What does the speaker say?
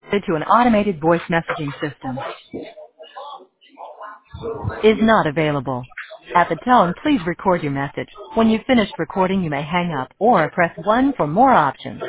to an automated voice messaging system is not available. At the tone, please record your message. When you've finished recording, you may hang up or press 1 for more options.